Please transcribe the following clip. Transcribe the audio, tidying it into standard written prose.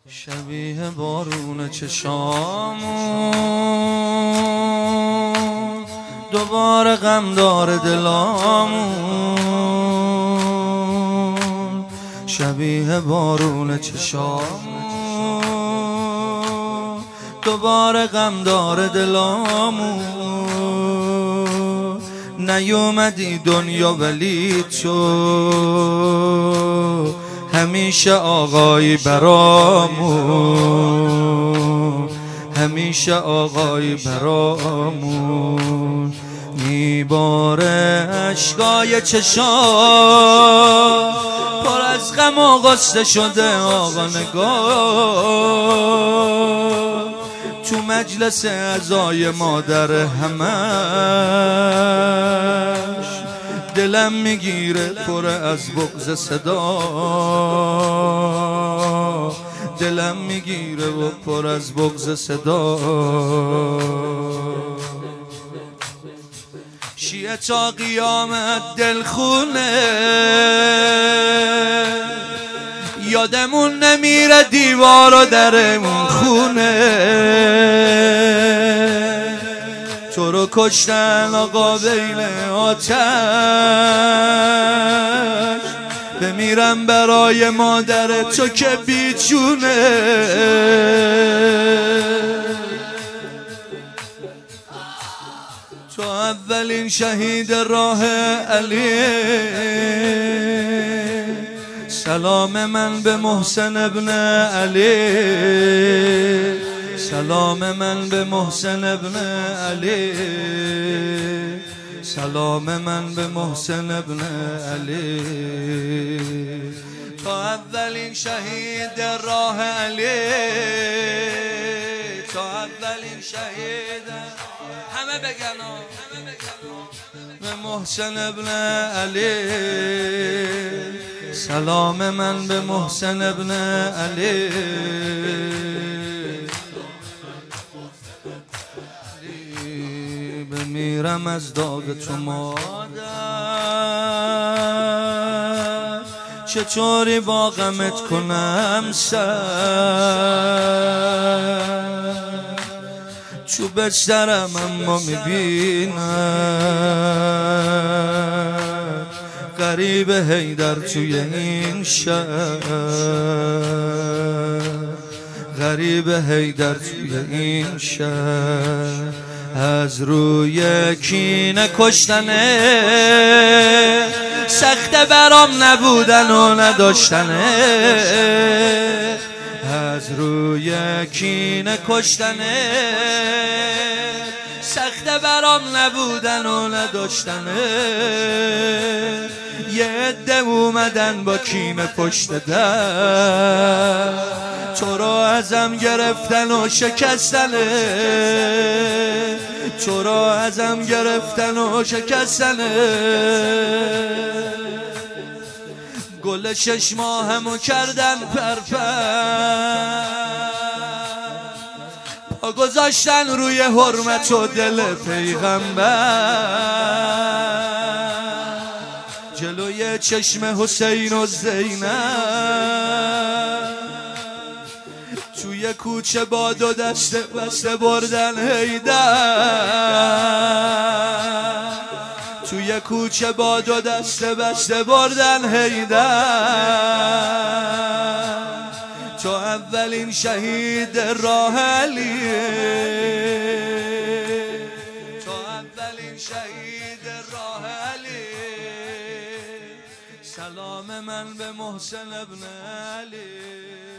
شبیه بارون چشامون دوباره غم داره دلامون، شبیه بارون چشامون دوباره غم داره دلامون. نیومدی دنیا ولی تو همیشه آقایی برامون، همیشه آقایی برامون. میباره اشکای چشام پر از غم و غصه شده آقا نگاه تو مجلس عزای مادر همش دلم میگیره پر از بغض صدا، دلم میگیره و پر از بغض صدا. شیعه تا قیامت دلخونه یادمون نمیره دیوار و درمون خونه. تو رو کشتن آقا بین آتش بمیرم برای مادر تو که بیچونه. تو اولین شهید راه علی، سلام من به محسن ابن علی، سلام من به محسن ابن علی، سلام من به محسن ابن علی. تو اولین شهید راه علی، تو اولین شهید، همه بگن به محسن ابن علی، سلام من به محسن ابن علی. بمیرم از داغ تو مادر، چطوری با غمت کنم سر. تو بسترم اما میبینم غریب حیدر توی این شهر، غریب حیدر توی این شهر. از روی کینه کشتنه سخت برام نبودن و نداشتنه، از روی کینه کشتنه سخت برام نبودن و نداشتنه. یه عده اومدن با کینه پشت در تو رو ازم گرفتن و شکستنه، تو رو ازم گرفتن و شکستنه. گل 6 ماهمو کردن پرپر، پا گذاشتن روی حرمت و دل پیغمبر. جلوی چشم حسین و زینب توی کوچه با 2 دسته بسته بردن حیدر، توی کوچه با 2 دسته بسته بردن حیدر. تو اولین شهید راه علی، تو اولین شهید راه علی، سلام من به محسن ابن علی.